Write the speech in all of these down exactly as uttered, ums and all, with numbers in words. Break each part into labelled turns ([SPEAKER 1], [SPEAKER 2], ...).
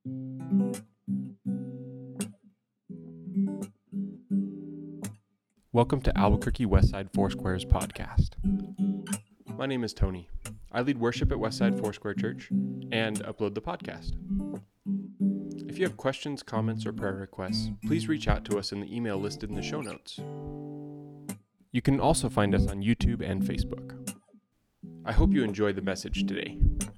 [SPEAKER 1] Welcome to Albuquerque Westside Foursquare's podcast. My name is Tony. I lead worship at Westside Foursquare Church and upload the podcast. If you have questions, comments, or prayer requests, please reach out to us in the email listed in the show notes. You can also find us on YouTube and Facebook. I hope you enjoy the message today.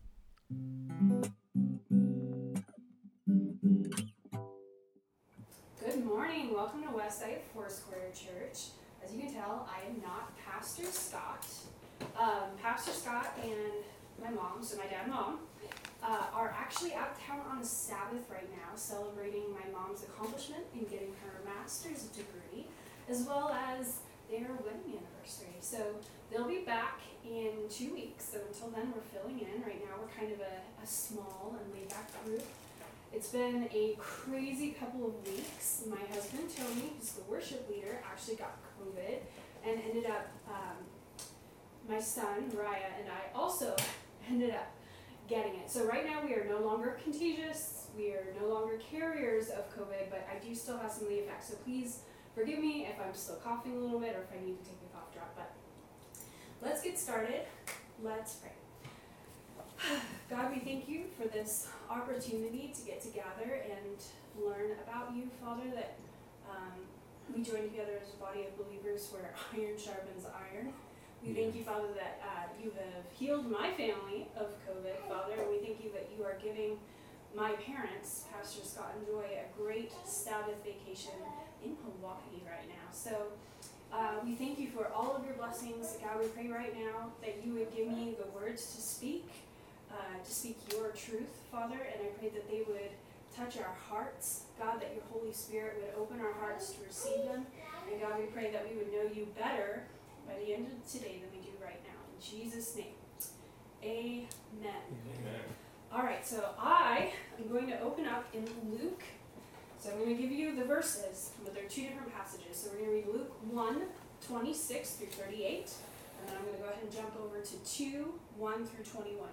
[SPEAKER 2] Good morning. Welcome to Westside Foursquare Church. As you can tell, I am not Pastor Scott. Um, Pastor Scott and my mom, so my dad and mom, uh, are actually out of town on a Sabbath right now, celebrating my mom's accomplishment in getting her master's degree, as well as their wedding anniversary. So they'll be back in two weeks. So until then, we're filling in. Right now, we're kind of a, a small and laid-back group. It's been a crazy couple of weeks. My husband, Tony, who's the worship leader, actually got COVID and ended up, um, my son, Raya, and I also ended up getting it. So right now we are no longer contagious. We are no longer carriers of COVID, but I do still have some of the effects. So please forgive me if I'm still coughing a little bit or if I need to take a cough drop. But let's get started. Let's pray. God, we thank you for this opportunity to get together and learn about you, Father, that um, we join together as a body of believers where iron sharpens iron. We thank you, Father, that uh, you have healed my family of COVID, Father, and we thank you that you are giving my parents, Pastor Scott and Joy, a great Sabbath vacation in Hawaii right now. So uh, we thank you for all of your blessings. God, we pray right now that you would give me the words to speak. Uh, to speak your truth, Father, and I pray that they would touch our hearts. God, that your Holy Spirit would open our hearts to receive them. And God, we pray that we would know you better by the end of today than we do right now. In Jesus' name, amen. Amen. All right, so I am going to open up in Luke. So I'm going to give you the verses, but they're two different passages. So we're going to read Luke one, twenty-six through thirty-eight, and then I'm going to go ahead and jump over to two, one through twenty-one.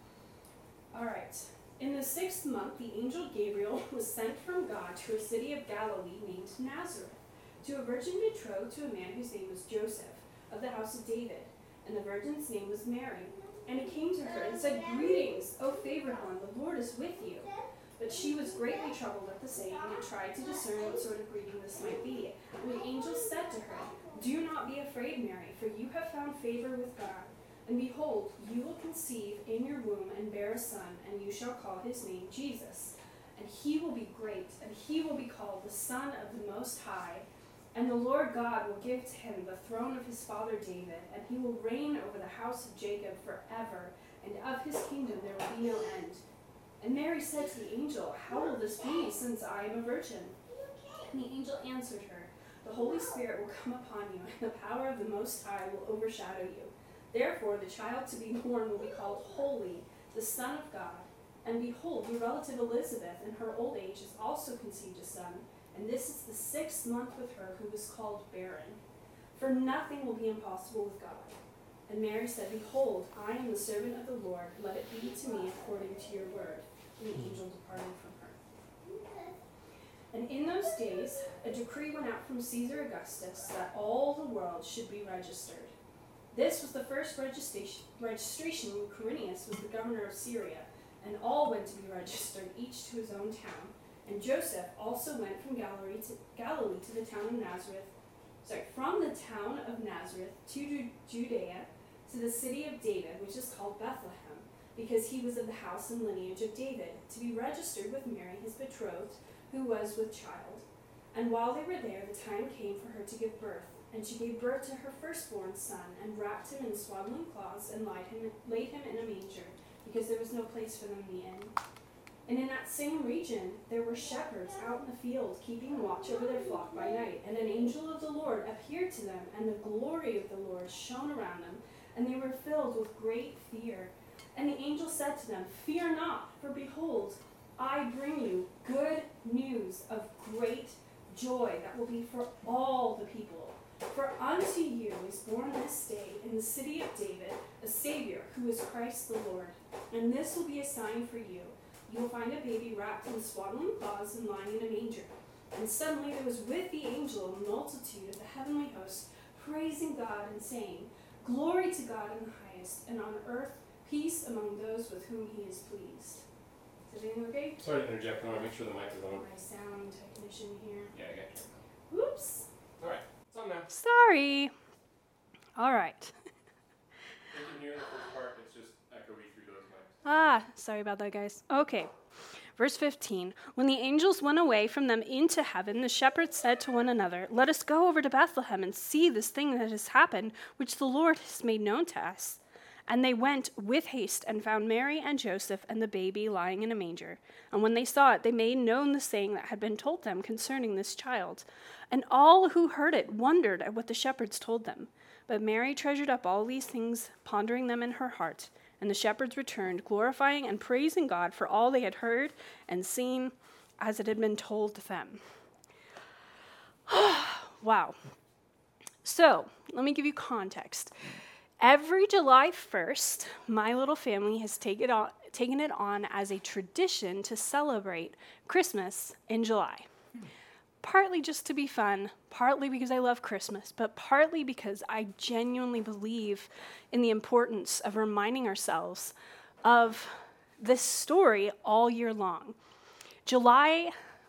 [SPEAKER 2] All right. In the sixth month, the angel Gabriel was sent from God to a city of Galilee named Nazareth, to a virgin betrothed to a man whose name was Joseph, of the house of David, and the virgin's name was Mary. And he came to her and said, "Greetings, O favored one, the Lord is with you." But she was greatly troubled at the saying and tried to discern what sort of greeting this might be. And the angel said to her, "Do not be afraid, Mary, for you have found favor with God. And behold, you will conceive in your womb and bear a son, and you shall call his name Jesus. And he will be great, and he will be called the Son of the Most High. And the Lord God will give to him the throne of his father David, and he will reign over the house of Jacob forever, and of his kingdom there will be no end." And Mary said to the angel, "How will this be, since I am a virgin?" And the angel answered her, "The Holy Spirit will come upon you, and the power of the Most High will overshadow you. Therefore, the child to be born will be called Holy, the Son of God. And behold, your relative Elizabeth, in her old age, has also conceived a son, and this is the sixth month with her who was called barren. For nothing will be impossible with God." And Mary said, "Behold, I am the servant of the Lord. Let it be to me according to your word." And the angel departed from her. And in those days, a decree went out from Caesar Augustus that all the world should be registered. This was the first registration, registration when Quirinius was the governor of Syria, and all went to be registered, each to his own town. And Joseph also went from Galilee to, Galilee to the town of Nazareth, sorry, from the town of Nazareth to Judea, to the city of David, which is called Bethlehem, because he was of the house and lineage of David, to be registered with Mary, his betrothed, who was with child. And while they were there, the time came for her to give birth. And she gave birth to her firstborn son, and wrapped him in swaddling cloths, and laid him, laid him in a manger, because there was no place for them in the inn. And in that same region there were shepherds out in the field, keeping watch over their flock by night. And an angel of the Lord appeared to them, and the glory of the Lord shone around them, and they were filled with great fear. And the angel said to them, "Fear not, for behold, I bring you good news of great joy that will be for all the people. For unto you is born this day in the city of David a Savior, who is Christ the Lord. And this will be a sign for you. you will find a baby wrapped in swaddling cloths and lying in a manger." And suddenly there was with the angel a multitude of the heavenly host, praising God and saying, "Glory to God in the highest, and on earth peace among those with whom he is pleased." Is everything okay?
[SPEAKER 1] Sorry to interject. I want to make sure the mic is on.
[SPEAKER 2] My sound technician here.
[SPEAKER 1] Yeah, I got you.
[SPEAKER 2] Whoops.
[SPEAKER 1] All right. It's on now.
[SPEAKER 2] Sorry. All right.
[SPEAKER 1] You can hear the first part. It's just echoey through those mics.
[SPEAKER 2] Ah, sorry about that, guys. Okay. Verse fifteen. When the angels went away from them into heaven, the shepherds said to one another, "Let us go over to Bethlehem and see this thing that has happened, which the Lord has made known to us." And they went with haste and found Mary and Joseph and the baby lying in a manger. And when they saw it, they made known the saying that had been told them concerning this child. And all who heard it wondered at what the shepherds told them. But Mary treasured up all these things, pondering them in her heart. And the shepherds returned, glorifying and praising God for all they had heard and seen as it had been told them. Wow. So, let me give you context. Every July first, my little family has taken it on, taken it on as a tradition to celebrate Christmas in July. Partly just to be fun, partly because I love Christmas, but partly because I genuinely believe in the importance of reminding ourselves of this story all year long. July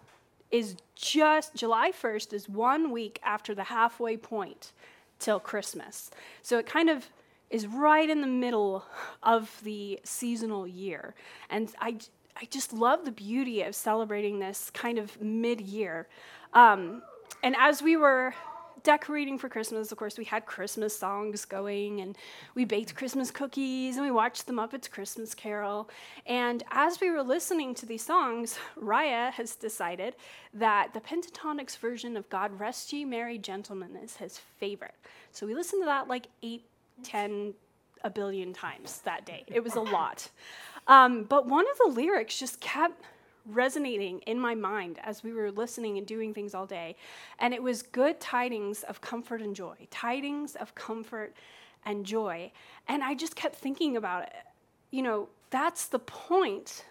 [SPEAKER 2] is just, July first is one week after the halfway point till Christmas. So it kind of is right in the middle of the seasonal year. And I, I just love the beauty of celebrating this kind of mid-year. Um, and as we were decorating for Christmas, of course, we had Christmas songs going, and we baked Christmas cookies, and we watched the Muppets Christmas Carol. And as we were listening to these songs, Raya has decided that the Pentatonix version of God Rest Ye Merry Gentlemen is his favorite. So we listened to that like eight, ten, a billion times that day. It was a lot. Um, but one of the lyrics just kept resonating in my mind as we were listening and doing things all day. And it was good tidings of comfort and joy, tidings of comfort and joy. And I just kept thinking about it. You know, that's the point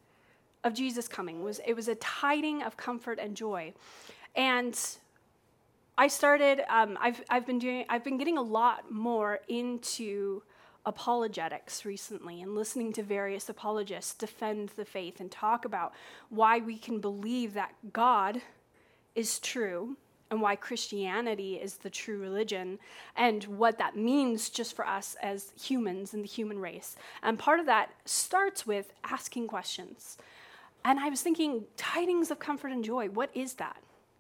[SPEAKER 2] of Jesus coming. Was it was a tiding of comfort and joy. And I started, um, I've I've been doing, I've been getting a lot more into apologetics recently and listening to various apologists defend the faith and talk about why we can believe that God is true and why Christianity is the true religion and what that means just for us as humans in the human race. And part of that starts with asking questions. And I was thinking, tidings of comfort and joy, what is that?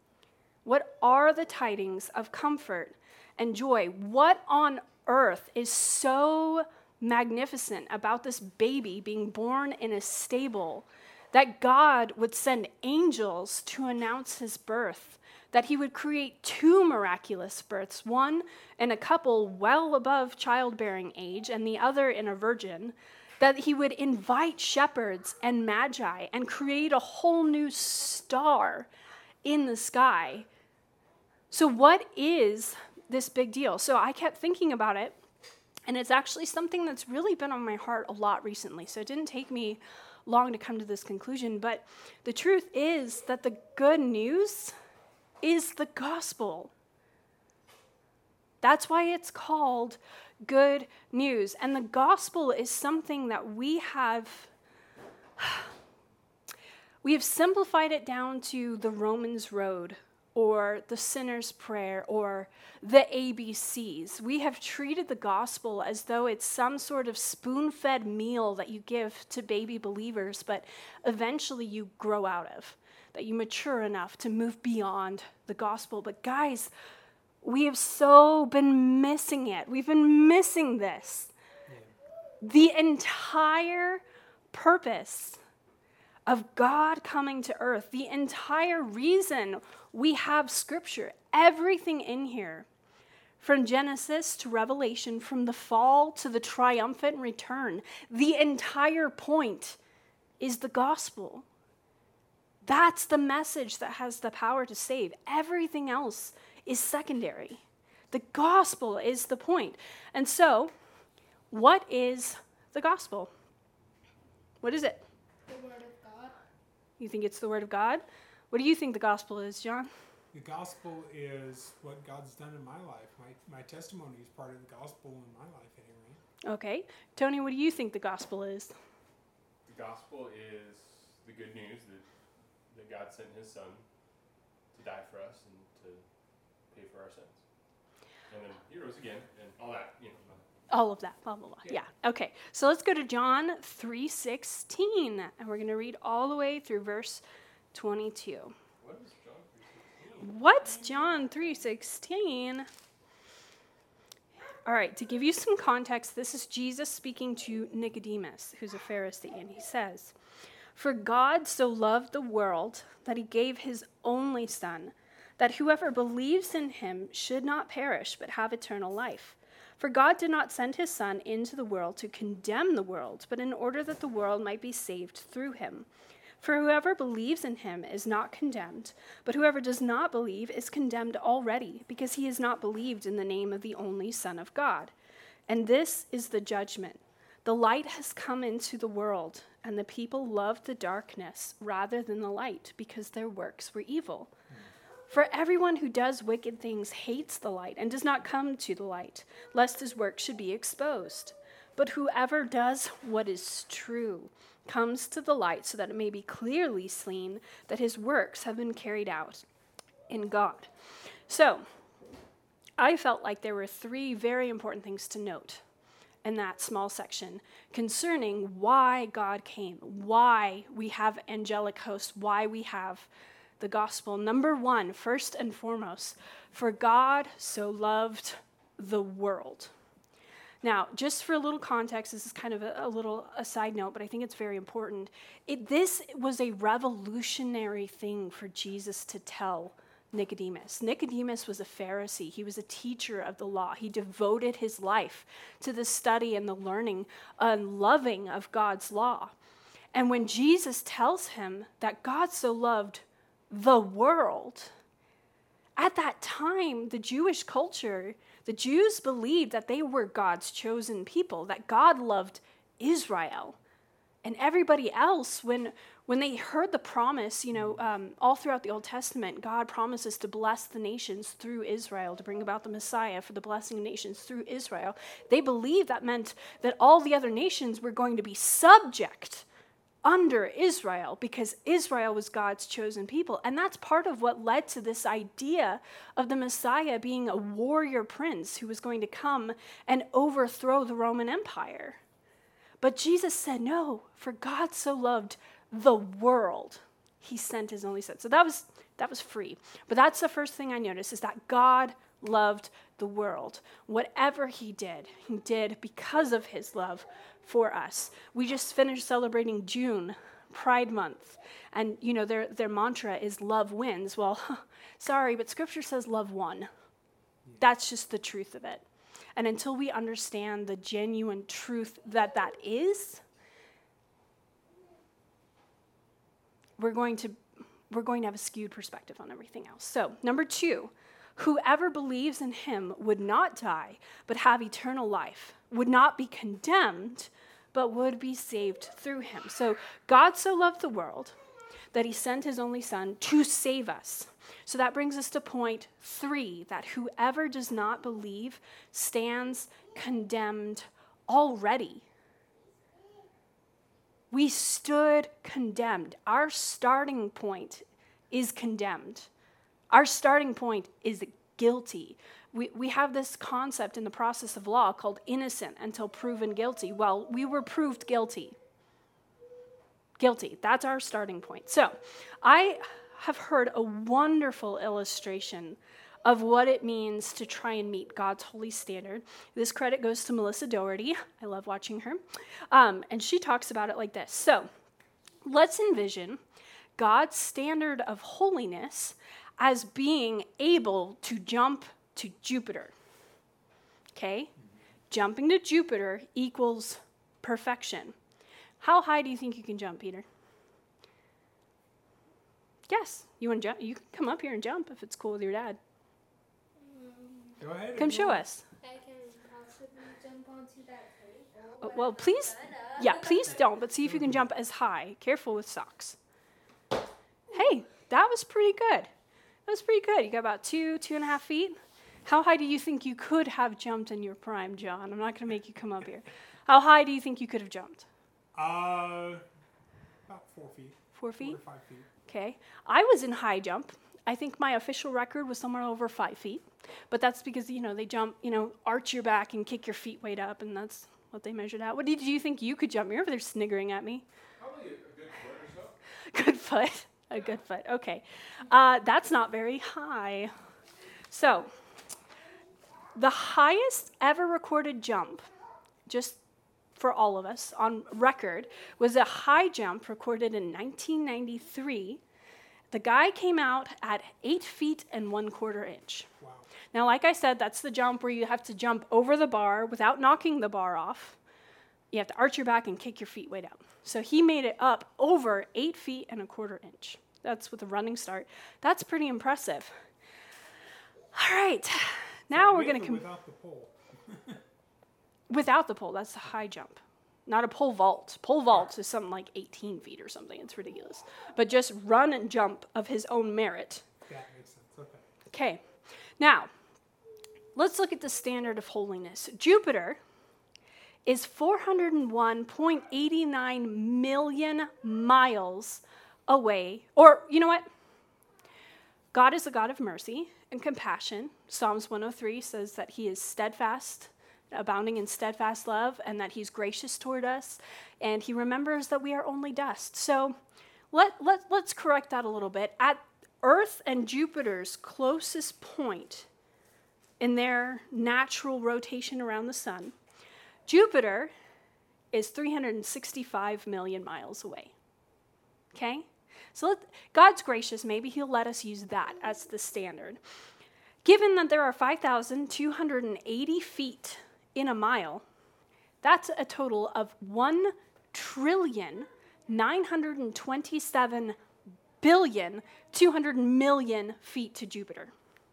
[SPEAKER 2] What are the tidings of comfort and joy? What on earth is so magnificent about this baby being born in a stable that God would send angels to announce his birth, that he would create two miraculous births, one in a couple well above childbearing age and the other in a virgin, that he would invite shepherds and magi and create a whole new star in the sky. So what is this big deal? So I kept thinking about it, and it's actually something that's really been on my heart a lot recently. So it didn't take me long to come to this conclusion, but the truth is that the good news is the gospel. That's why it's called good news. And the gospel is something that we have we have simplified it down to the Romans road, or the sinner's prayer, or the A B Cs. We have treated the gospel as though it's some sort of spoon-fed meal that you give to baby believers, but eventually you grow out of, that you mature enough to move beyond the gospel. But guys, we have so been missing it. We've been missing this. Yeah. The entire purpose of God coming to earth, the entire reason we have Scripture, everything in here, from Genesis to Revelation, from the fall to the triumphant return, the entire point is the gospel. That's the message that has the power to save. Everything else is secondary. The gospel is the point. And so, what is the gospel? What is it?
[SPEAKER 3] The Word of God.
[SPEAKER 2] You think it's the Word of God? What do you think the gospel is, John?
[SPEAKER 3] The gospel is what God's done in my life. My my testimony is part of the gospel in my life anyway.
[SPEAKER 2] Okay. Tony, what do you think the gospel is?
[SPEAKER 1] The gospel is the good news that, that God sent his son to die for us and to pay for our sins. And then he rose again and all that, you know.
[SPEAKER 2] All of that, blah, blah, blah. Yeah. yeah. Okay. So let's go to John three sixteen, and we're going to read all the way through verse twenty-two.
[SPEAKER 1] What is John three sixteen?
[SPEAKER 2] What's John three sixteen? All right, to give you some context, this is Jesus speaking to Nicodemus, who's a Pharisee, and he says, "For God so loved the world that he gave his only Son, that whoever believes in him should not perish but have eternal life. For God did not send his Son into the world to condemn the world, but in order that the world might be saved through him. For whoever believes in him is not condemned, but whoever does not believe is condemned already, because he has not believed in the name of the only Son of God. And this is the judgment. The light has come into the world, and the people loved the darkness rather than the light, because their works were evil. For everyone who does wicked things hates the light and does not come to the light, lest his work should be exposed. But whoever does what is true comes to the light, so that it may be clearly seen that his works have been carried out in God." So, I felt like there were three very important things to note in that small section concerning why God came, why we have angelic hosts, why we have the gospel. Number one, first and foremost, for God so loved the world. Now, just for a little context, this is kind of a, a little a side note, but I think it's very important. It, this was a revolutionary thing for Jesus to tell Nicodemus. Nicodemus was a Pharisee. He was a teacher of the law. He devoted his life to the study and the learning and loving of God's law. And when Jesus tells him that God so loved the world, at that time, the Jewish culture, the Jews believed that they were God's chosen people, that God loved Israel. And everybody else, when when they heard the promise, you know, um, all throughout the Old Testament, God promises to bless the nations through Israel, to bring about the Messiah for the blessing of nations through Israel. They believed that meant that all the other nations were going to be subject under Israel, because Israel was God's chosen people. And that's part of what led to this idea of the Messiah being a warrior prince who was going to come and overthrow the Roman Empire. But Jesus said, no, for God so loved the world, he sent his only Son. So that was that was free. But that's the first thing I noticed, is that God loved the world. Whatever he did, he did because of his love for us. We just finished celebrating June, Pride Month, and you know their their mantra is love wins. Well, sorry, but Scripture says love won. That's just the truth of it. And until we understand the genuine truth that that is, we're going to we're going to have a skewed perspective on everything else. So, number two, whoever believes in him would not die, but have eternal life, would not be condemned, but would be saved through him. So God so loved the world that he sent his only Son to save us. So that brings us to point three, that whoever does not believe stands condemned already. We stood condemned. Our starting point is condemned. Our starting point is guilty. We we have this concept in the process of law called innocent until proven guilty. Well, we were proved guilty. Guilty. That's our starting point. So I have heard a wonderful illustration of what it means to try and meet God's holy standard. This credit goes to Melissa Doherty. I love watching her. Um, and she talks about it like this. So let's envision God's standard of holiness as being able to jump to Jupiter. Okay? Jumping to Jupiter equals perfection. How high do you think you can jump, Peter? Yes, you want to jump? You can come up here and jump if it's cool with your dad.
[SPEAKER 3] Go ahead.
[SPEAKER 2] Come show us.
[SPEAKER 4] I can possibly jump onto that table.
[SPEAKER 2] Oh, well, please, yeah, please don't, but see if you can jump as high. Careful with socks.
[SPEAKER 4] Can
[SPEAKER 2] Hey, that was pretty good. That was pretty good. You got about two, two and a half feet. How high do you think you could have jumped in your prime, John? I'm not going to make you come up here. How high do you think you could have jumped?
[SPEAKER 3] Uh, about four feet.
[SPEAKER 2] Four feet?
[SPEAKER 3] Four to five feet.
[SPEAKER 2] Okay. I was in high jump. I think my official record was somewhere over five feet. But that's because, you know, they jump, you know, arch your back and kick your feet weight up, and that's what they measured out. What did you think you could jump? You're over there sniggering at me.
[SPEAKER 1] Probably a, a good foot or so.
[SPEAKER 2] Good foot. A good foot. Okay. Uh, that's not very high. So, the highest ever recorded jump, just for all of us on record, was a high jump recorded in nineteen ninety-three. The guy came out at eight feet and one quarter inch.
[SPEAKER 3] Wow.
[SPEAKER 2] Now, like I said, that's the jump where you have to jump over the bar without knocking the bar off. You have to arch your back and kick your feet weight out. So he made it up over eight feet and a quarter inch. That's with a running start. That's pretty impressive. All right, now
[SPEAKER 3] So
[SPEAKER 2] we're going
[SPEAKER 3] with
[SPEAKER 2] to
[SPEAKER 3] or
[SPEAKER 2] come
[SPEAKER 3] without the pole.
[SPEAKER 2] without the pole. That's the high jump, not a pole vault. Pole vault is something like eighteen feet or something. It's ridiculous. But just run and jump of his own merit.
[SPEAKER 3] That makes sense. Okay.
[SPEAKER 2] Okay, now let's look at the standard of holiness. Jupiter is four hundred one point eight nine million miles away. Or, you know what? God is a God of mercy and compassion. Psalms one oh three says that he is steadfast, abounding in steadfast love, and that he's gracious toward us, and he remembers that we are only dust. So let, let, let's correct that a little bit. At Earth and Jupiter's closest point in their natural rotation around the sun, Jupiter is three hundred sixty-five million miles away. Okay? So let, God's gracious. Maybe he'll let us use that as the standard. Given that there are five thousand two hundred eighty feet in a mile, that's a total of one trillion nine hundred twenty-seven billion two hundred million feet to Jupiter.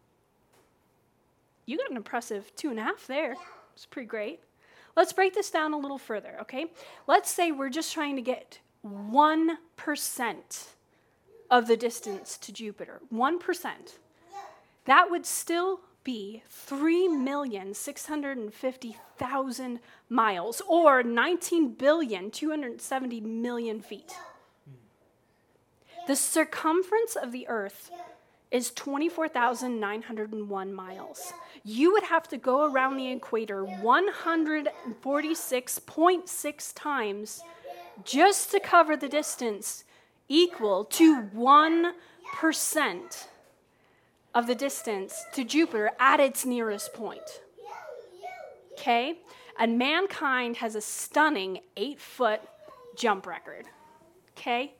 [SPEAKER 2] You got an impressive two and a half there. It's pretty great. Let's break this down a little further, okay? Let's say we're just trying to get one percent of the distance to Jupiter. one percent. That would still be three million six hundred fifty thousand miles, or nineteen billion two hundred seventy million feet. The circumference of the Earth is twenty-four thousand nine hundred one miles. You would have to go around the equator one hundred forty-six point six times just to cover the distance equal to one percent of the distance to Jupiter at its nearest point. Okay? And mankind has a stunning eight-foot jump record. Okay?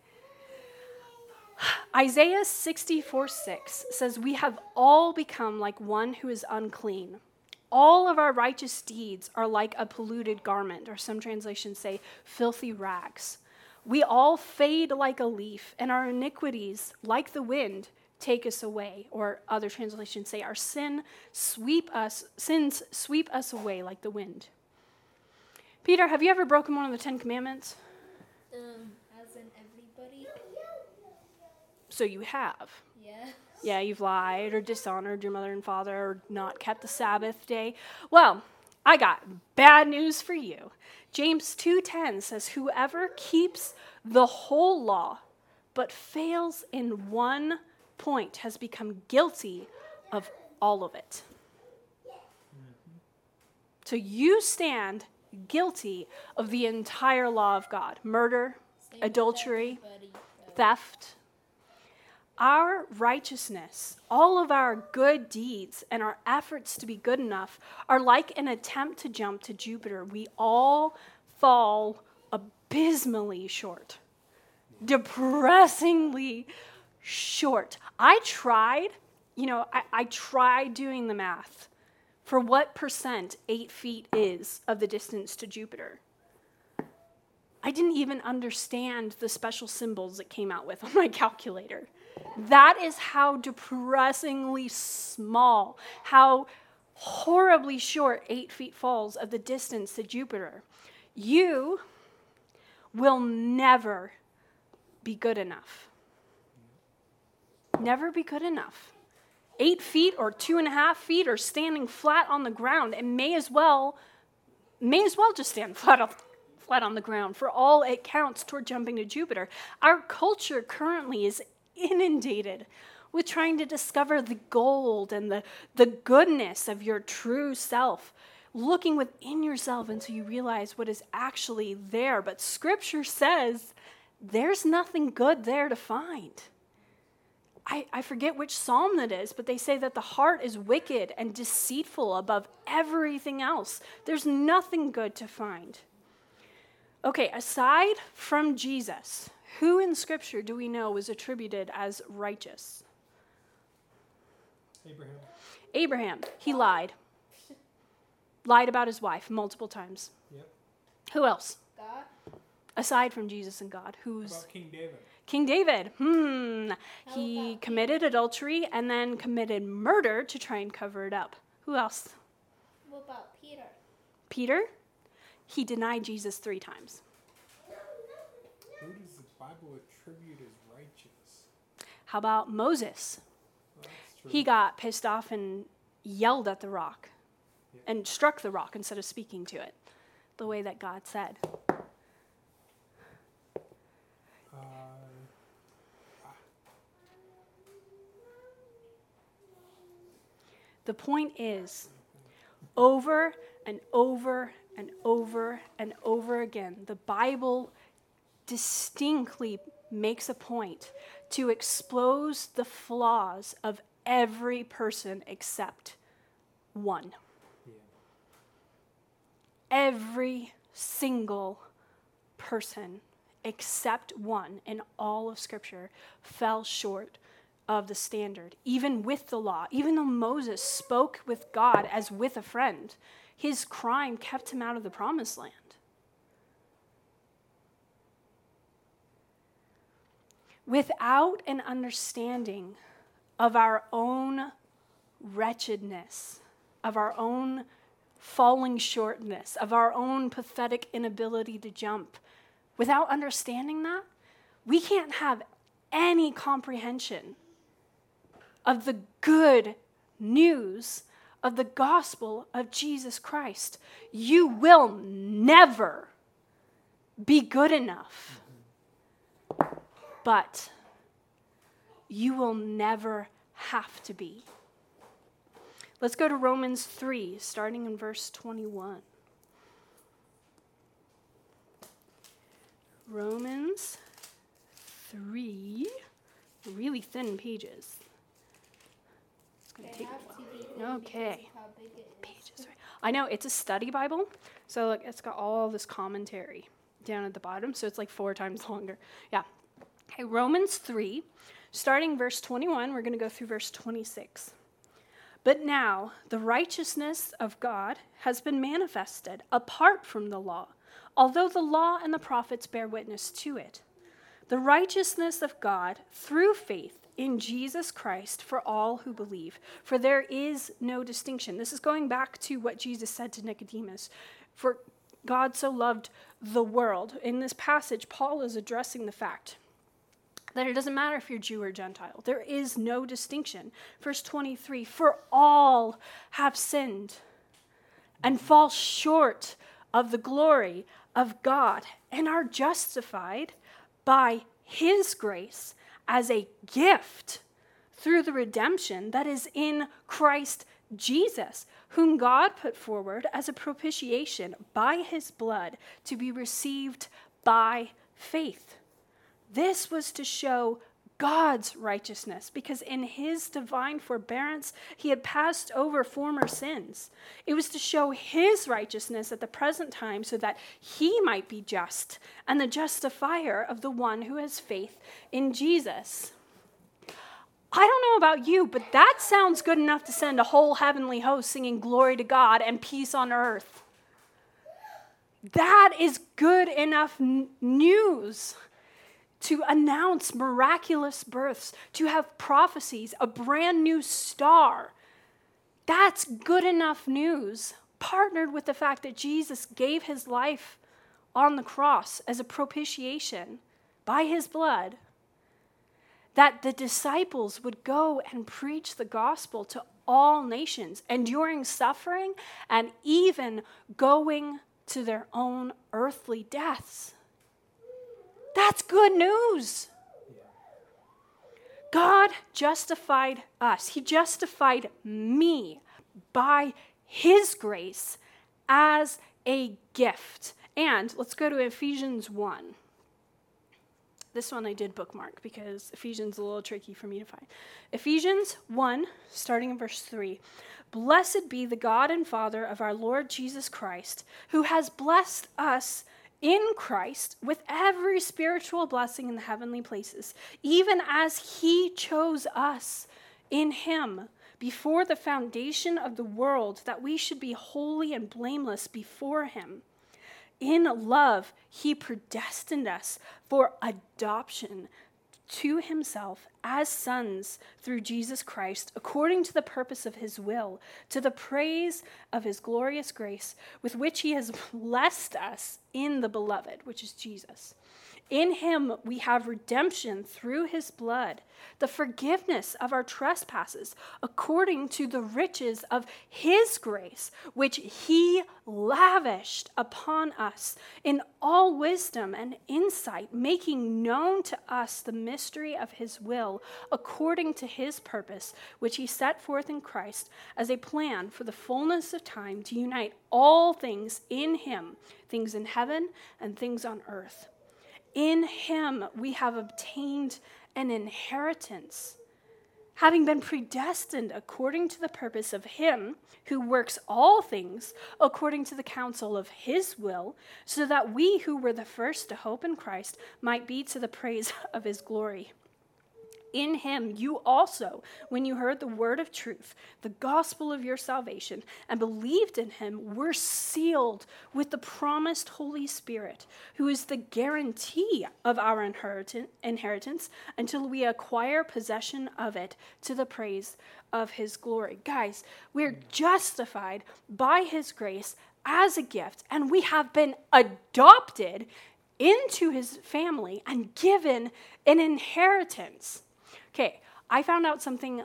[SPEAKER 2] Isaiah sixty-four six says, "We have all become like one who is unclean. All of our righteous deeds are like a polluted garment," or some translations say, filthy rags. "We all fade like a leaf, and our iniquities, like the wind, take us away." Or other translations say, "Our sin sweep us, sins sweep us away like the wind." Peter, have you ever broken one of the Ten Commandments?
[SPEAKER 4] Um, as in everybody?
[SPEAKER 2] So you have.
[SPEAKER 4] Yeah.
[SPEAKER 2] Yeah, you've lied or dishonored your mother and father or not kept the Sabbath day. Well, I got bad news for you. James two ten says, "Whoever keeps the whole law but fails in one point has become guilty of all of it." So you stand guilty of the entire law of God. Murder,
[SPEAKER 4] Same
[SPEAKER 2] adultery,
[SPEAKER 4] with everybody, so-
[SPEAKER 2] theft. Our righteousness, all of our good deeds, and our efforts to be good enough are like an attempt to jump to Jupiter. We all fall abysmally short, depressingly short. I tried, you know, I, I tried doing the math for what percent eight feet is of the distance to Jupiter. I didn't even understand the special symbols it came out with on my calculator. That is how depressingly small, how horribly short eight feet falls of the distance to Jupiter. You will never be good enough. never be good enough. Eight feet or two and a half feet or standing flat on the ground, it may as well, may as well just stand flat on, flat on the ground for all it counts toward jumping to Jupiter. Our culture currently is inundated with trying to discover the gold and the, the goodness of your true self, looking within yourself until you realize what is actually there. But Scripture says there's nothing good there to find. I, I forget which psalm that is, but they say that the heart is wicked and deceitful above everything else. There's nothing good to find. Okay, aside from Jesus, who in Scripture do we know was attributed as righteous?
[SPEAKER 3] Abraham.
[SPEAKER 2] Abraham. He lied. Lied about his wife multiple times.
[SPEAKER 3] Yep.
[SPEAKER 2] Who else?
[SPEAKER 4] God.
[SPEAKER 2] Aside from Jesus and God, who's...
[SPEAKER 3] How about King David?
[SPEAKER 2] King David. Hmm.
[SPEAKER 4] How
[SPEAKER 2] He
[SPEAKER 4] about
[SPEAKER 2] committed adultery and then committed murder to try and cover it up. Who else?
[SPEAKER 4] What about Peter?
[SPEAKER 2] Peter. He denied Jesus three times.
[SPEAKER 3] Who does the Bible attribute as righteous?
[SPEAKER 2] How about Moses?
[SPEAKER 3] Well, that's true.
[SPEAKER 2] He got pissed off and yelled at the rock
[SPEAKER 3] Yeah.
[SPEAKER 2] and struck the rock instead of speaking to it, the way that God said.
[SPEAKER 3] Uh, ah,
[SPEAKER 2] The point is, over and over and over and over again, the Bible distinctly makes a point to expose the flaws of every person except one.
[SPEAKER 3] yeah.
[SPEAKER 2] Every single person except one in all of Scripture fell short of the standard, even with the law. Even though Moses spoke with God as with a friend, his crime kept him out of the promised land. Without an understanding of our own wretchedness, of our own falling shortness, of our own pathetic inability to jump, without understanding that, we can't have any comprehension of the good news of the gospel of Jesus Christ. You will never be good enough, but you will never have to be. Let's go to Romans three, starting in verse twenty-one. Romans three, really thin pages. It's going
[SPEAKER 4] They
[SPEAKER 2] to take a
[SPEAKER 4] have
[SPEAKER 2] while.
[SPEAKER 4] to be thin
[SPEAKER 2] Okay.
[SPEAKER 4] because of how big it is.
[SPEAKER 2] Pages, right? I know, it's a study Bible, so like it's got all this commentary down at the bottom, so it's like four times longer. Yeah. Okay, Romans three, starting verse twenty-one, we're going to go through verse twenty-six. But now the righteousness of God has been manifested apart from the law, although the law and the prophets bear witness to it. The righteousness of God through faith in Jesus Christ for all who believe, for there is no distinction. This is going back to what Jesus said to Nicodemus. For God so loved the world. In this passage, Paul is addressing the fact that it doesn't matter if you're Jew or Gentile. There is no distinction. Verse twenty-three, for all have sinned and fall short of the glory of God and are justified by his grace as a gift through the redemption that is in Christ Jesus, whom God put forward as a propitiation by his blood to be received by faith. This was to show God's righteousness, because in his divine forbearance, he had passed over former sins. It was to show his righteousness at the present time so that he might be just and the justifier of the one who has faith in Jesus. I don't know about you, but that sounds good enough to send a whole heavenly host singing glory to God and peace on earth. That is good enough n- news. To announce miraculous births, to have prophecies, a brand new star. That's good enough news, partnered with the fact that Jesus gave his life on the cross as a propitiation by his blood. that the disciples would go and preach the gospel to all nations, enduring suffering and even going to their own earthly deaths. That's good news. God justified us. He justified me by his grace as a gift. And let's go to Ephesians one. This one I did bookmark because Ephesians is a little tricky for me to find. Ephesians one, starting in verse three. Blessed be the God and Father of our Lord Jesus Christ, who has blessed us in Christ with every spiritual blessing in the heavenly places, even as he chose us in him before the foundation of the world, that we should be holy and blameless before him. In love, he predestined us for adoption to himself as sons through Jesus Christ, according to the purpose of his will, to the praise of his glorious grace, with which he has blessed us in the beloved, which is Jesus. In him we have redemption through his blood, the forgiveness of our trespasses, according to the riches of his grace, which he lavished upon us in all wisdom and insight, making known to us the mystery of his will, according to his purpose, which he set forth in Christ as a plan for the fullness of time to unite all things in him, things in heaven and things on earth. In him we have obtained an inheritance, having been predestined according to the purpose of him who works all things according to the counsel of his will, so that we who were the first to hope in Christ might be to the praise of his glory. In him you also, when you heard the word of truth, the gospel of your salvation, and believed in him, were sealed with the promised Holy Spirit, who is the guarantee of our inheritance until we acquire possession of it to the praise of his glory. Guys, we're justified by his grace as a gift, and we have been adopted into his family and given an inheritance. Okay, I found out something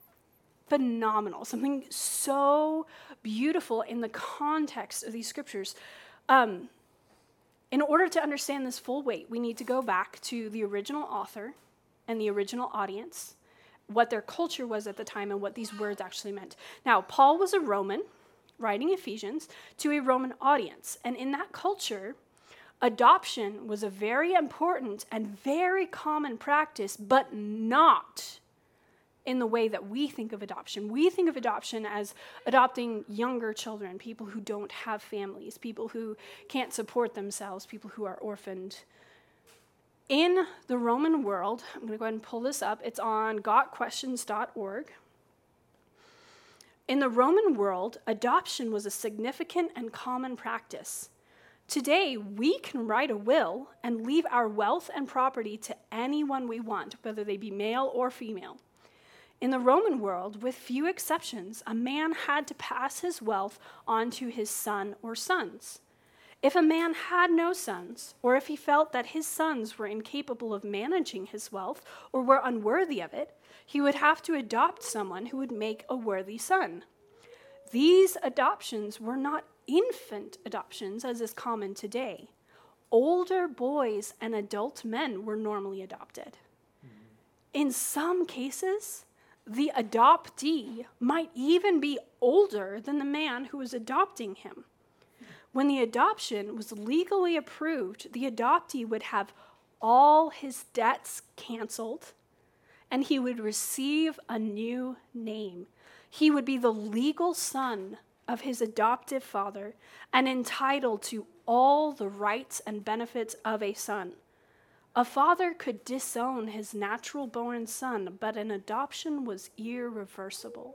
[SPEAKER 2] phenomenal, something so beautiful in the context of these scriptures. Um, in order to understand this full weight, we need to go back to the original author and the original audience, what their culture was at the time, and what these words actually meant. Now, Paul was a Roman, writing Ephesians, to a Roman audience, and in that culture, adoption was a very important and very common practice, but not in the way that we think of adoption. We think of adoption as adopting younger children, people who don't have families, people who can't support themselves, people who are orphaned. In the Roman world, I'm going to go ahead and pull this up. It's on got questions dot org. In the Roman world, adoption was a significant and common practice. Today, we can write a will and leave our wealth and property to anyone we want, whether they be male or female. In the Roman world, with few exceptions, a man had to pass his wealth on to his son or sons. If a man had no sons, or if he felt that his sons were incapable of managing his wealth or were unworthy of it, he would have to adopt someone who would make a worthy son. These adoptions were not infant adoptions, as is common today. Older boys and adult men were normally adopted. In some cases, the adoptee might even be older than the man who was adopting him. When the adoption was legally approved, the adoptee would have all his debts canceled, and he would receive a new name. He would be the legal son of his adoptive father and entitled to all the rights and benefits of a son. A father could disown his natural-born son, but an adoption was irreversible.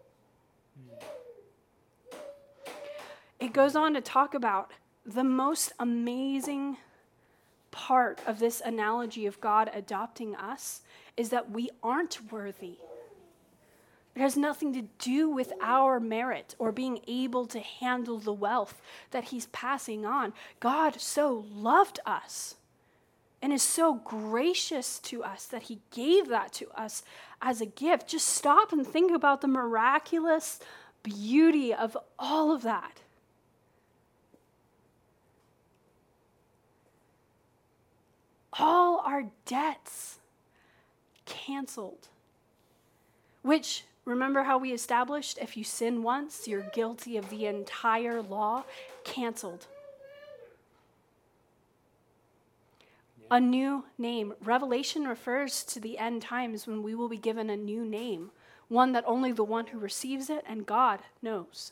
[SPEAKER 2] It goes on to talk about the most amazing part of this analogy of God adopting us is that we aren't worthy. It has nothing to do with our merit or being able to handle the wealth that he's passing on. God so loved us and is so gracious to us that he gave that to us as a gift. Just stop and think about the miraculous beauty of all of that. All our debts canceled. Which, remember how we established, if you sin once, you're guilty of the entire law? Canceled. A new name. Revelation refers to the end times when we will be given a new name, one that only the one who receives it and God knows.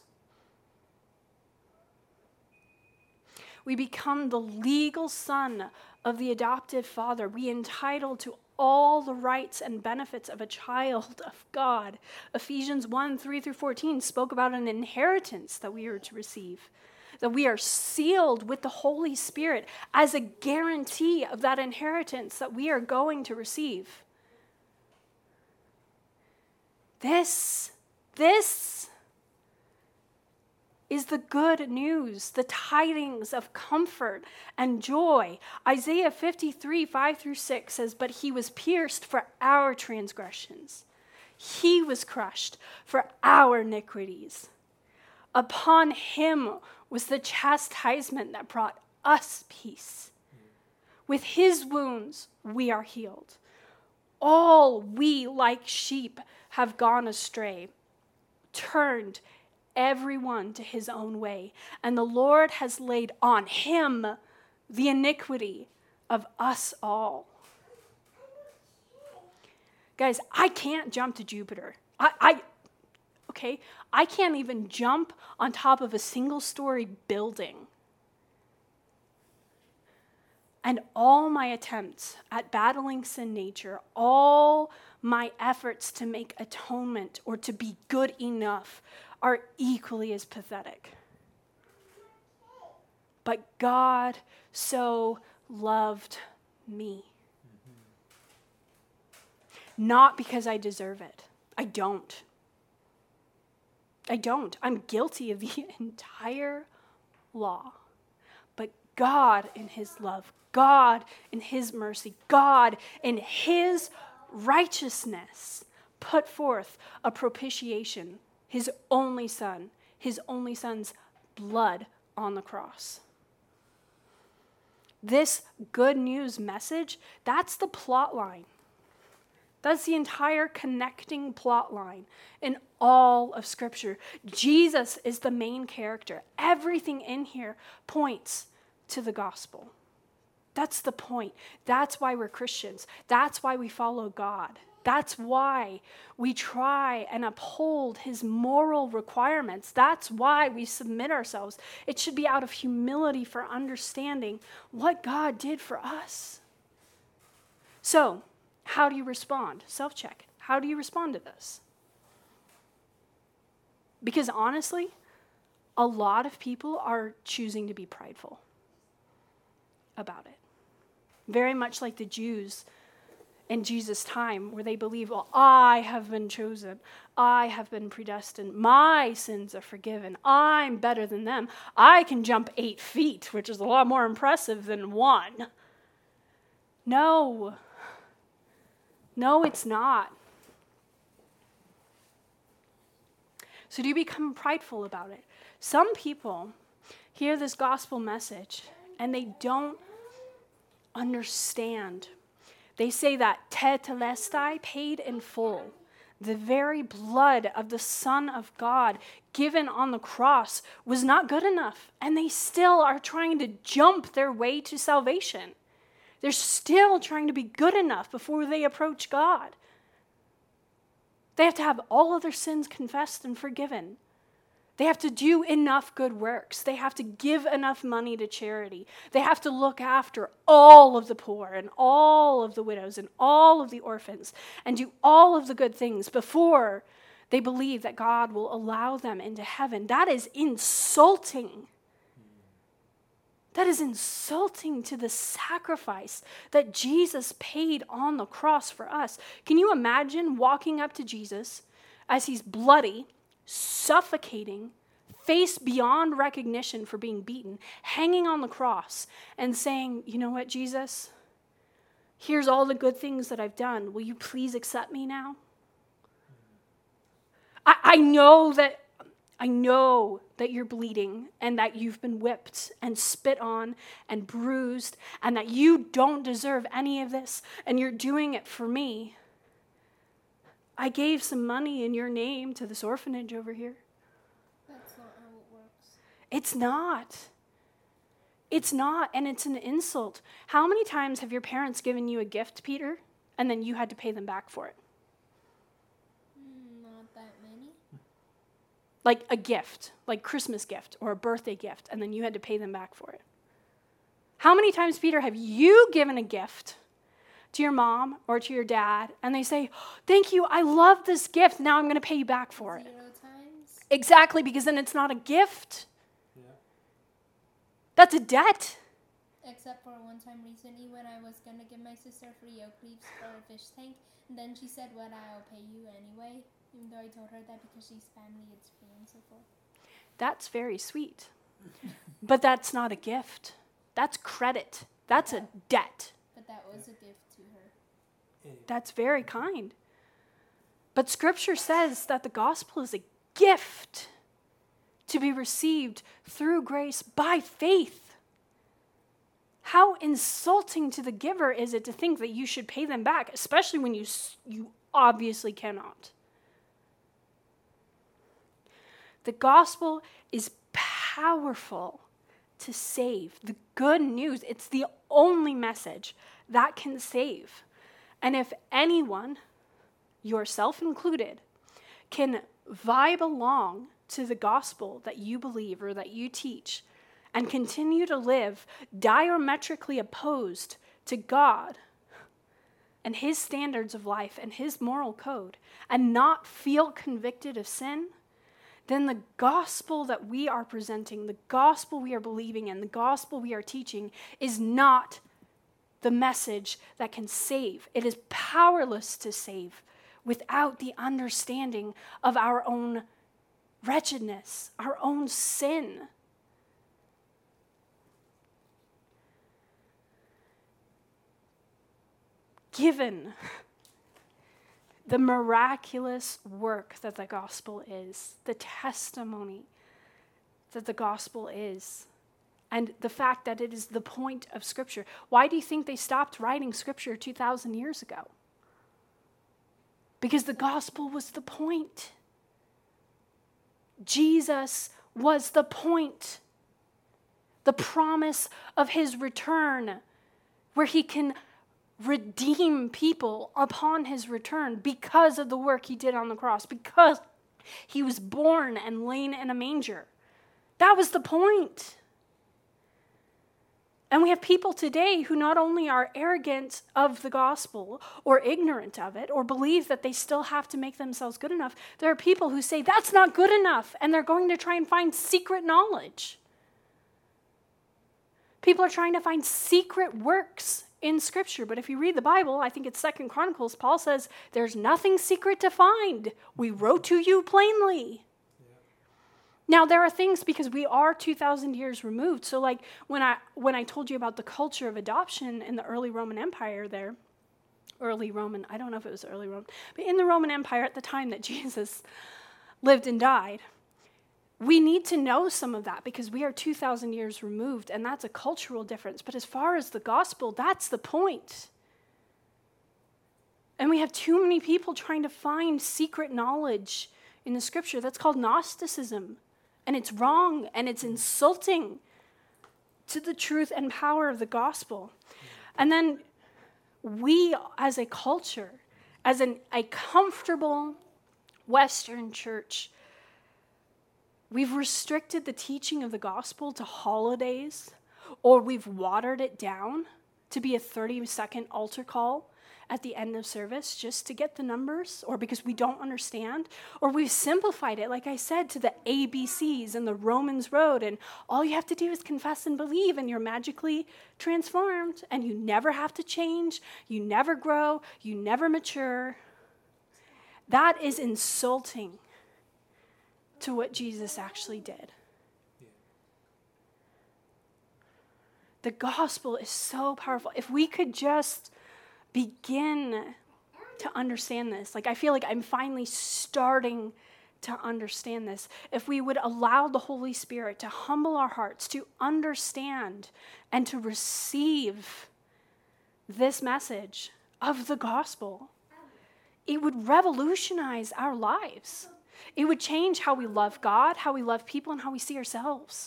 [SPEAKER 2] We become the legal son of the adoptive father. We entitled to all the rights and benefits of a child of God. Ephesians one, three through fourteen spoke about an inheritance that we are to receive, that we are sealed with the Holy Spirit as a guarantee of that inheritance that we are going to receive. This, this is the good news, the tidings of comfort and joy. Isaiah fifty-three, five through six says, "But he was pierced for our transgressions. He was crushed for our iniquities. Upon him was the chastisement that brought us peace. With his wounds we are healed. All we like sheep have gone astray, turned everyone to his own way, and the Lord has laid on him the iniquity of us all." Guys, I can't jump to Jupiter. I, I okay, I can't even jump on top of a single-story building. And all my attempts at battling sin nature, all my efforts to make atonement or to be good enough are equally as pathetic. But God so loved me. Mm-hmm. Not because I deserve it. I don't. I don't. I'm guilty of the entire law. But God in his love, God in his mercy, God in his righteousness put forth a propitiation, his only son, his only son's blood on the cross. This good news message, that's the plot line. That's the entire connecting plot line in all of Scripture. Jesus is the main character. Everything in here points to the gospel. That's the point. That's why we're Christians. That's why we follow God. That's why we try and uphold his moral requirements. That's why we submit ourselves. It should be out of humility for understanding what God did for us. So, how do you respond? Self-check. How do you respond to this? Because honestly, a lot of people are choosing to be prideful about it. Very much like the Jews in Jesus' time, where they believe, well, I have been chosen. I have been predestined. My sins are forgiven. I'm better than them. I can jump eight feet, which is a lot more impressive than one. No. No, it's not. So do you become prideful about it? Some people hear this gospel message and they don't understand. They say that tetelestai, paid in full, the very blood of the Son of God given on the cross was not good enough, and they still are trying to jump their way to salvation. They're still trying to be good enough before they approach God. They have to have all of their sins confessed and forgiven. They have to do enough good works. They have to give enough money to charity. They have to look after all of the poor and all of the widows and all of the orphans and do all of the good things before they believe that God will allow them into heaven. That is insulting. That is insulting to the sacrifice that Jesus paid on the cross for us. Can you imagine walking up to Jesus as he's bloody, suffocating, face beyond recognition for being beaten, hanging on the cross, and saying, you know what, Jesus? Here's all the good things that I've done. Will you please accept me now? I, I know that I know that you're bleeding and that you've been whipped and spit on and bruised and that you don't deserve any of this and you're doing it for me. I gave some money in your name to this orphanage over here.
[SPEAKER 4] That's not how it works.
[SPEAKER 2] It's not. It's not, and it's an insult. How many times have your parents given you a gift, Peter, and then you had to pay them back for it?
[SPEAKER 4] Mm, not that many.
[SPEAKER 2] Like a gift, like Christmas gift or a birthday gift, and then you had to pay them back for it. How many times, Peter, have you given a gift to your mom or to your dad, and they say, thank you, I love this gift, now I'm going to pay you back for it?
[SPEAKER 4] Zero times.
[SPEAKER 2] Exactly, because then it's not a gift.
[SPEAKER 3] Yeah.
[SPEAKER 2] That's a debt.
[SPEAKER 4] Except for one time recently when I was going to give my sister free oak leaves for a fish tank, and then she said, well, I'll pay you anyway, even though I told her that because she's family, it's free and so forth.
[SPEAKER 2] That's very sweet. But that's not a gift. That's credit. That's a debt.
[SPEAKER 4] But that was a gift to her.
[SPEAKER 3] Anyway.
[SPEAKER 2] That's very kind. But Scripture says that the gospel is a gift to be received through grace by faith. How insulting to the giver is it to think that you should pay them back, especially when you you obviously cannot. The gospel is powerful to save. The good news, it's the only message that can save. And if anyone, yourself included, can vibe along to the gospel that you believe or that you teach and continue to live diametrically opposed to God and his standards of life and his moral code and not feel convicted of sin, then the gospel that we are presenting, the gospel we are believing in, the gospel we are teaching is not the message that can save. It is powerless to save without the understanding of our own wretchedness, our own sin. Given the miraculous work that the gospel is, the testimony that the gospel is, and the fact that it is the point of Scripture. Why do you think they stopped writing Scripture two thousand years ago? Because the gospel was the point. Jesus was the point. The promise of his return, where he can redeem people upon his return because of the work he did on the cross, because he was born and lain in a manger. That was the point. And we have people today who not only are arrogant of the gospel or ignorant of it or believe that they still have to make themselves good enough. There are people who say that's not good enough and they're going to try and find secret knowledge. People are trying to find secret works in Scripture. But if you read the Bible, I think it's Second Chronicles, Paul says, there's nothing secret to find. We wrote to you plainly. Yeah. Now, there are things, because we are two thousand years removed. So like when I when I told you about the culture of adoption in the early Roman Empire there, early Roman, I don't know if it was early Roman, but in the Roman Empire at the time that Jesus lived and died, we need to know some of that because we are two thousand years removed, and that's a cultural difference. But as far as the gospel, that's the point. And we have too many people trying to find secret knowledge in the Scripture. That's called Gnosticism. And it's wrong, and it's insulting to the truth and power of the gospel. And then we, as a culture, as an, a comfortable Western church, we've restricted the teaching of the gospel to holidays, or we've watered it down to be a thirty-second altar call at the end of service just to get the numbers, or because we don't understand, or we've simplified it, like I said, to the A B Cs and the Romans Road, and all you have to do is confess and believe, and you're magically transformed, and you never have to change, you never grow, you never mature. That is insulting to what Jesus actually did. Yeah. The gospel is so powerful. If we could just
[SPEAKER 5] begin to understand this. Like, I feel like I'm finally starting to understand this. If we would allow the Holy Spirit to humble our hearts, to understand and to receive this message of the gospel, it would revolutionize our lives. It would change how we love God, how we love people, and how we see ourselves.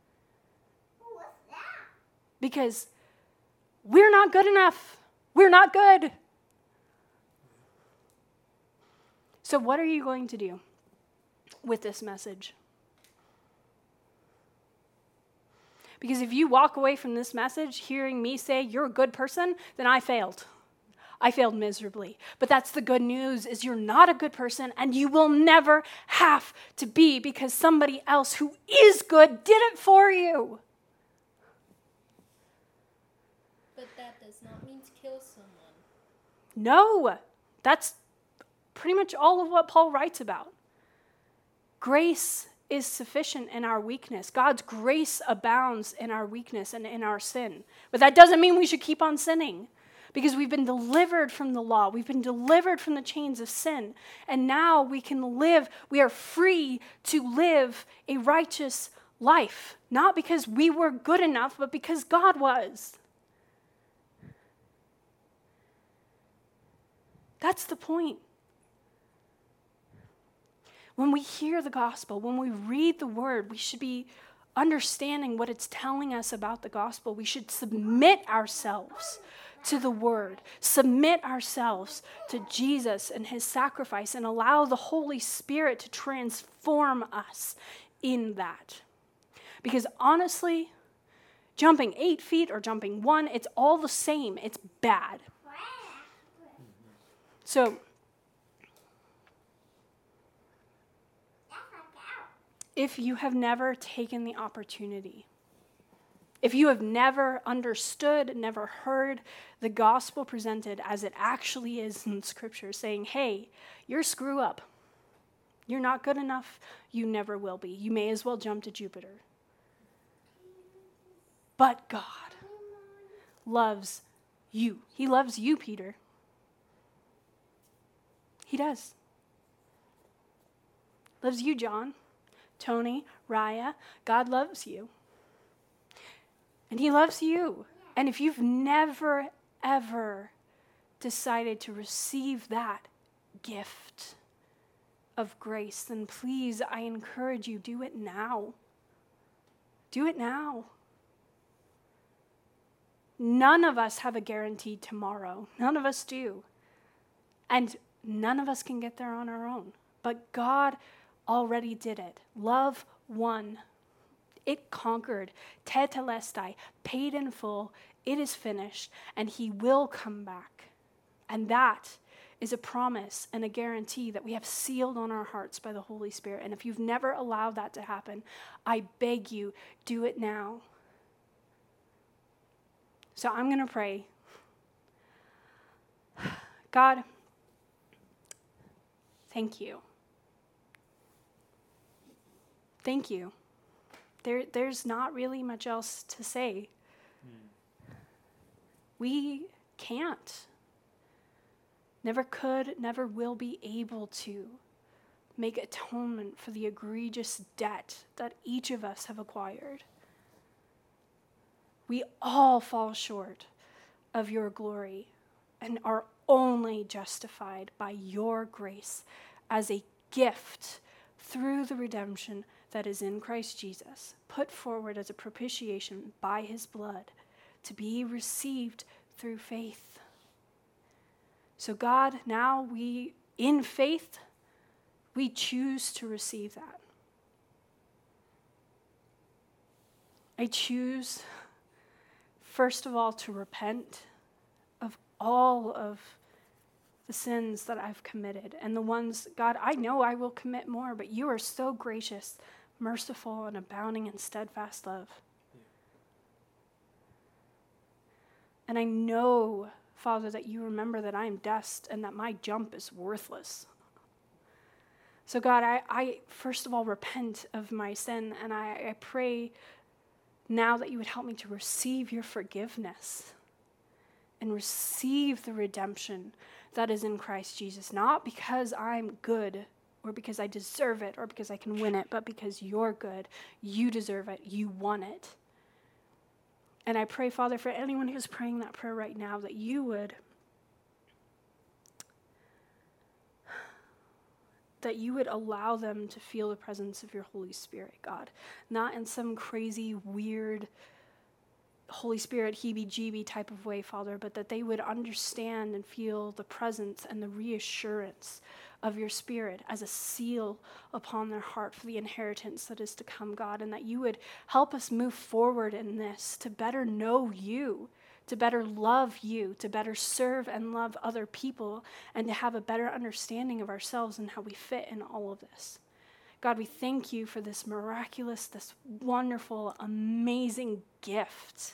[SPEAKER 5] Because we're not good enough. We're not good. So what are you going to do with this message? Because if you walk away from this message hearing me say you're a good person, then I failed. I failed miserably. But that's the good news, is you're not a good person, and you will never have to be, because somebody else who is good did it for you.
[SPEAKER 4] But that does not mean to kill someone.
[SPEAKER 5] No, that's pretty much all of what Paul writes about. Grace is sufficient in our weakness. God's grace abounds in our weakness and in our sin. But that doesn't mean we should keep on sinning, because we've been delivered from the law. We've been delivered from the chains of sin. And now we can live, we are free to live a righteous life. Not because we were good enough, but because God was. That's the point. When we hear the gospel, when we read the word, we should be understanding what it's telling us about the gospel. We should submit ourselves to the word, submit ourselves to Jesus and his sacrifice, and allow the Holy Spirit to transform us in that. Because honestly, jumping eight feet or jumping one, it's all the same. It's bad. So, if you have never taken the opportunity, if you have never understood, never heard the gospel presented as it actually is in Scripture, saying, hey, you're a screw up. You're not good enough. You never will be. You may as well jump to Jupiter. But God loves you. He loves you, Peter. He does. Loves you, John, Tony, Raya. God loves you. And he loves you. And if you've never, ever decided to receive that gift of grace, then please, I encourage you, do it now. Do it now. None of us have a guaranteed tomorrow. None of us do. And none of us can get there on our own. But God already did it. Love won. It conquered. Tetelestai, paid in full. It is finished. And he will come back. And that is a promise and a guarantee that we have sealed on our hearts by the Holy Spirit. And if you've never allowed that to happen, I beg you, do it now. So I'm going to pray. God, thank you. Thank you. There, there's not really much else to say. Mm. We can't, never could, never will be able to make atonement for the egregious debt that each of us have acquired. We all fall short of your glory and are only justified by your grace as a gift through the redemption that is in Christ Jesus, put forward as a propitiation by his blood to be received through faith. So God, now we, in faith, we choose to receive that. I choose, first of all, to repent of all of the sins that I've committed. And the ones, God, I know I will commit more, but you are so gracious, merciful, and abounding in steadfast love. Yeah. And I know, Father, that you remember that I am dust and that my jump is worthless. So God, I, I first of all repent of my sin, and I, I pray now that you would help me to receive your forgiveness and receive the redemption that is in Christ Jesus, not because I'm good or because I deserve it or because I can win it, but because you're good, you deserve it, you want it. And I pray, Father, for anyone who's praying that prayer right now, that you would that you would allow them to feel the presence of your Holy Spirit, God, not in some crazy, weird, Holy Spirit heebie-jeebie type of way, Father, but that they would understand and feel the presence and the reassurance of your Spirit as a seal upon their heart for the inheritance that is to come, God, and that you would help us move forward in this to better know you, to better love you, to better serve and love other people, and to have a better understanding of ourselves and how we fit in all of this. God, we thank you for this miraculous, this wonderful, amazing gift.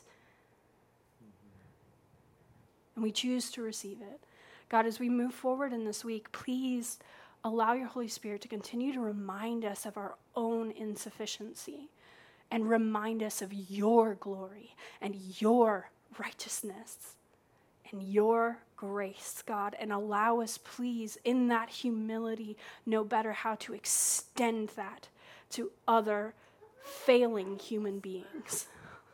[SPEAKER 5] And we choose to receive it. God, as we move forward in this week, please allow your Holy Spirit to continue to remind us of our own insufficiency and remind us of your glory and your righteousness and your grace, God, and allow us, please, in that humility, know better how to extend that to other failing human beings.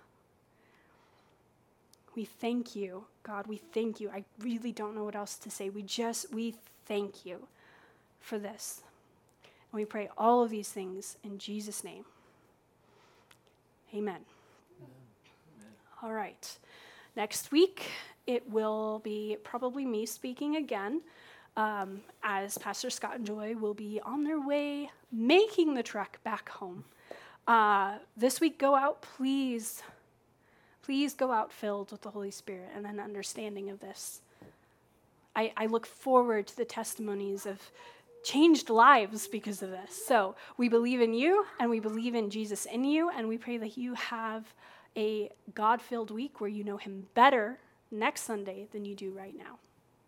[SPEAKER 5] We thank you, God, we thank you. I really don't know what else to say. We just, we thank you for this. And we pray all of these things in Jesus' name. Amen. Amen. All right. Next week, it will be probably me speaking again, um, as Pastor Scott and Joy will be on their way making the trek back home. Uh, this week, go out, please. Please go out filled with the Holy Spirit and an understanding of this. I, I look forward to the testimonies of changed lives because of this. So we believe in you, and we believe in Jesus in you, and we pray that you have a God-filled week where you know him better next Sunday than you do right now.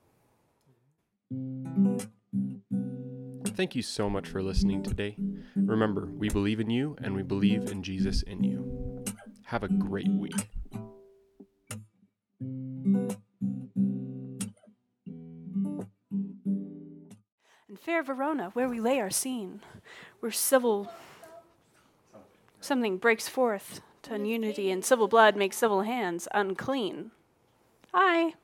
[SPEAKER 1] Thank you so much for listening today. Remember, we believe in you, and we believe in Jesus in you. Have a great week.
[SPEAKER 5] In fair Verona, where we lay our scene, where civil something breaks forth to unity, and civil blood makes civil hands unclean. Hi.